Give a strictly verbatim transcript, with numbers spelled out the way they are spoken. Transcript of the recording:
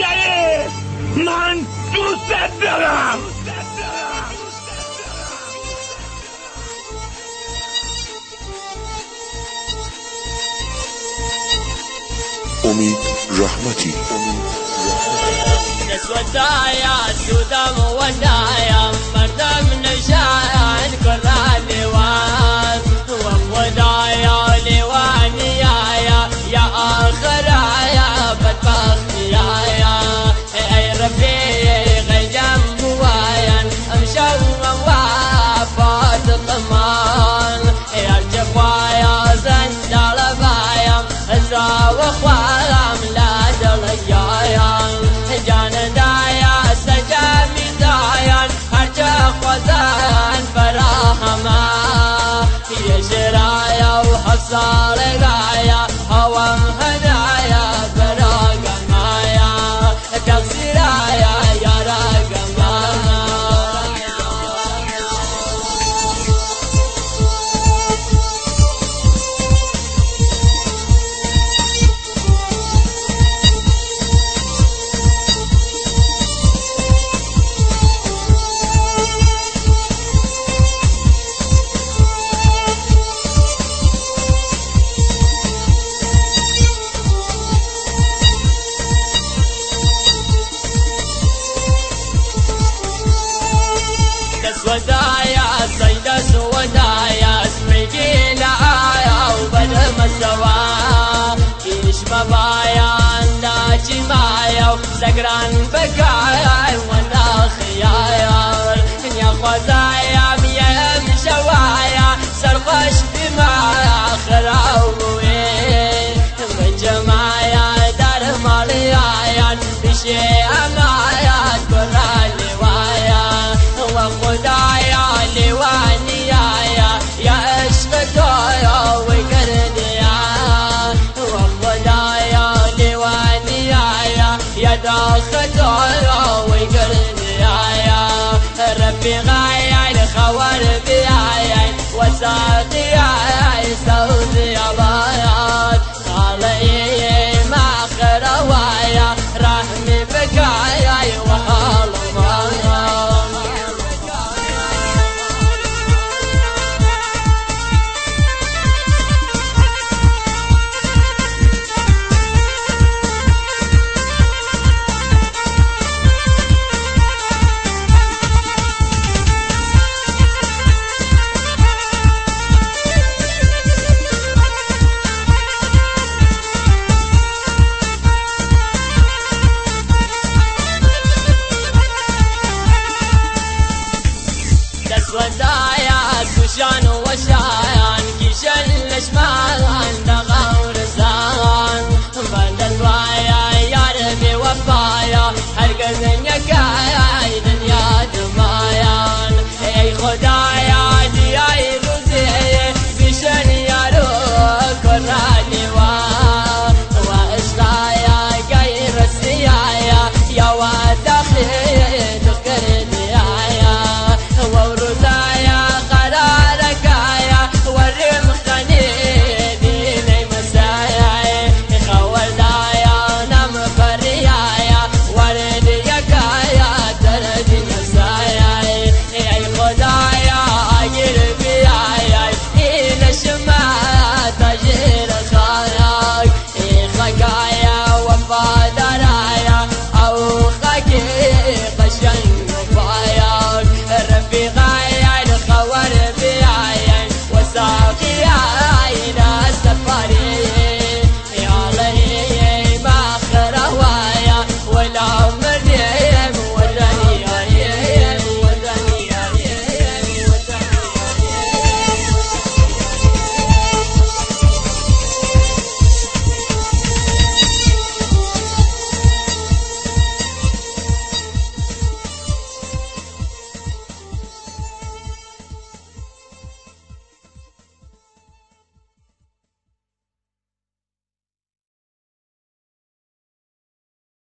شریف، من دوست دارم. امید رحمتی. نسوتايا سودام ونايا مردم نشان كرة لوان وخدايا لوانيايا يا آخرايا بدبختيايا اي ربي غيجم بوايا امشوا ووافات طمان يا الجفايا زندال بايا ازرا وخوالام لا دليايا جان دايا سجامي دايا هرجا خوزان فراهما يشرايا وحصال غايا هوام هدايا براغ مايا تغسيرايا يا راغ مايا ودايا صيد سودايا اسمي لعايا وبدر مسوا كيش مبايا ناجي مايا وسكران بقايا وانا خيايا يا خوزايا ميا مشوايا سرخش بمايا خراوي بجمايا دار ماليايا بشي امايا تبرالي وايا وخدايا لوانيايا يا عشق دايا وقرديا وخدايا لوانيايا يا داخل دايا وقرديا ربي غايا الخوار بيايا وساقيا سوزي بايات خالي ما خروايا رحمي بكايا وحال مايا ودايا سوشان وشايان كيشن لشمان دغاور زان بدل وايا يا ربي وفايا هرقزن يكايا